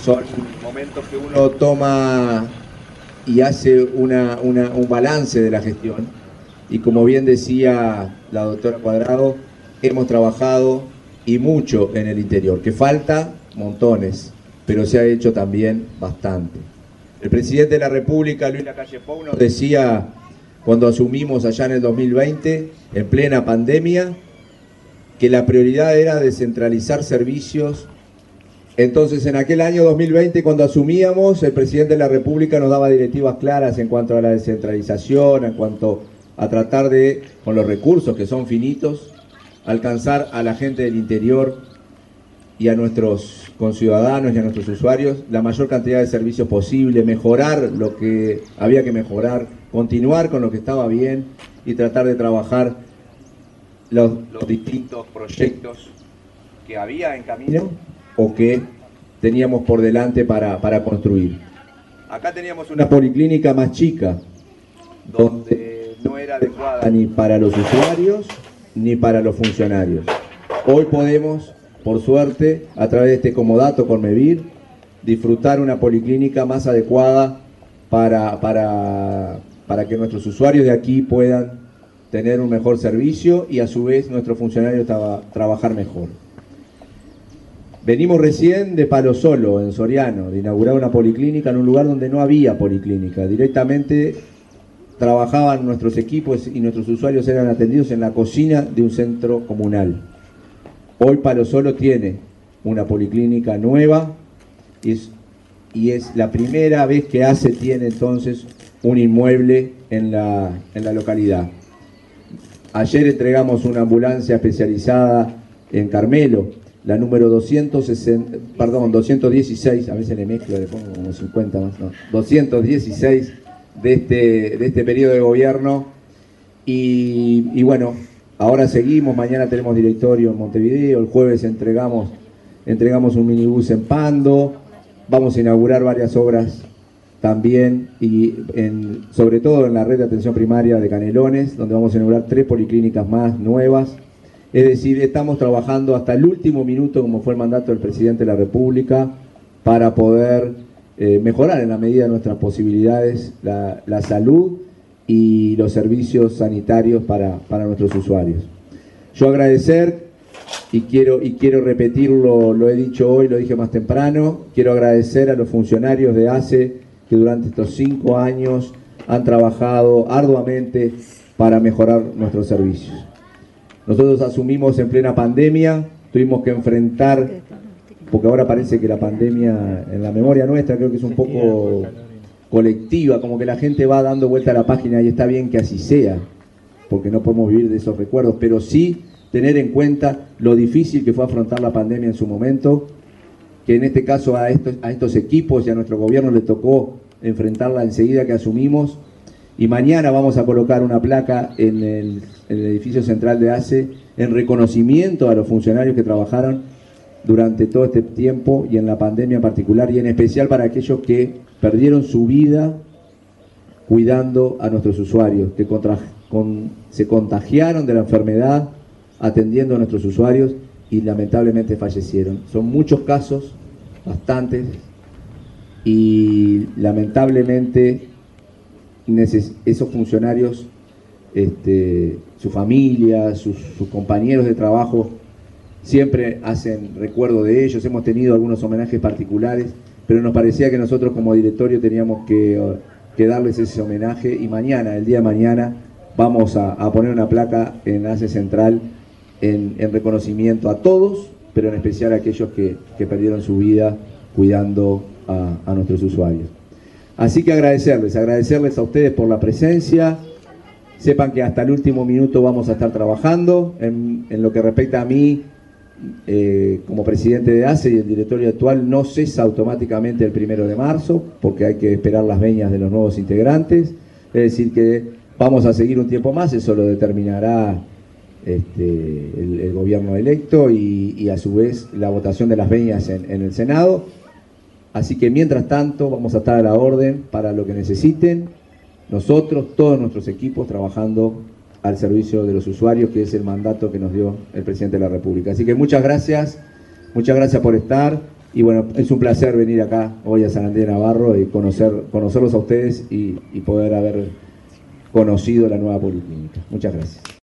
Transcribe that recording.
son momentos que uno toma y hace un balance de la gestión. Y como bien decía la doctora Cuadrado, hemos trabajado y mucho en el interior, que falta montones, pero se ha hecho también bastante. El presidente de la República, Luis Lacalle Pou, nos decía cuando asumimos allá en el 2020, en plena pandemia, que la prioridad era descentralizar servicios. Entonces, en aquel año 2020, cuando asumíamos, el presidente de la República nos daba directivas claras en cuanto a la descentralización, en cuanto a tratar de, con los recursos que son finitos, alcanzar a la gente del interior y a nuestros conciudadanos y a nuestros usuarios la mayor cantidad de servicios posible, mejorar lo que había que mejorar, continuar con lo que estaba bien y tratar de trabajar los distintos proyectos que había en camino o que teníamos por delante para construir. Acá teníamos una policlínica más chica, donde no era adecuada ni para los usuarios ni para los funcionarios. Hoy podemos, por suerte, a través de este comodato Conmevir, disfrutar una policlínica más adecuada para que nuestros usuarios de aquí puedan tener un mejor servicio y a su vez nuestros funcionarios trabajar mejor. Venimos recién de Palo Solo, en Soriano, de inaugurar una policlínica en un lugar donde no había policlínica. Directamente trabajaban nuestros equipos y nuestros usuarios eran atendidos en la cocina de un centro comunal. Hoy Palo Solo tiene una policlínica nueva y es la primera vez que ACE tiene entonces un inmueble en la localidad. Ayer entregamos una ambulancia especializada en Carmelo, la número 216, a veces le mezclo, le pongo como 50 más, no, 216 de este periodo de gobierno. Y bueno, ahora seguimos, mañana tenemos directorio en Montevideo, el jueves entregamos un minibús en Pando, vamos a inaugurar varias obras también, y sobre todo en la red de atención primaria de Canelones, donde vamos a inaugurar 3 policlínicas más nuevas. Es decir, estamos trabajando hasta el último minuto, como fue el mandato del presidente de la República, para poder mejorar en la medida de nuestras posibilidades la salud y los servicios sanitarios para nuestros usuarios. Yo agradecer, y quiero repetirlo, lo he dicho hoy, lo dije más temprano, quiero agradecer a los funcionarios de ACE que durante estos 5 años han trabajado arduamente para mejorar nuestros servicios. Nosotros asumimos en plena pandemia, tuvimos que enfrentar, porque ahora parece que la pandemia en la memoria nuestra creo que es un poco colectiva, como que la gente va dando vuelta a la página y está bien que así sea, porque no podemos vivir de esos recuerdos, pero sí tener en cuenta lo difícil que fue afrontar la pandemia en su momento, que en este caso a estos equipos y a nuestro gobierno le tocó enfrentarla enseguida que asumimos. Y mañana vamos a colocar una placa en el edificio central de ACE en reconocimiento a los funcionarios que trabajaron durante todo este tiempo y en la pandemia en particular, y en especial para aquellos que perdieron su vida cuidando a nuestros usuarios, que se contagiaron de la enfermedad atendiendo a nuestros usuarios y lamentablemente fallecieron. Son muchos casos, bastantes, y lamentablemente esos funcionarios, su familia, sus compañeros de trabajo, siempre hacen recuerdo de ellos. Hemos tenido algunos homenajes particulares, pero nos parecía que nosotros como directorio teníamos que darles ese homenaje, y mañana, el día de mañana, vamos a poner una placa en ACE Central en reconocimiento a todos, pero en especial a aquellos que perdieron su vida cuidando a nuestros usuarios. Así que agradecerles a ustedes por la presencia. Sepan que hasta el último minuto vamos a estar trabajando. En lo que respecta a mí, como presidente de ACE, y el directorio actual no cesa automáticamente el 1 de marzo, porque hay que esperar las venias de los nuevos integrantes. Es decir, que vamos a seguir un tiempo más, eso lo determinará el gobierno electo y a su vez la votación de las venias en el Senado. Así que mientras tanto vamos a estar a la orden para lo que necesiten. Nosotros, todos nuestros equipos, trabajando al servicio de los usuarios, que es el mandato que nos dio el presidente de la República. Así que muchas gracias por estar Y bueno, es un placer venir acá hoy a San Andrés de Navarro y conocerlos a ustedes y poder haber conocido la nueva policlínica. Muchas gracias.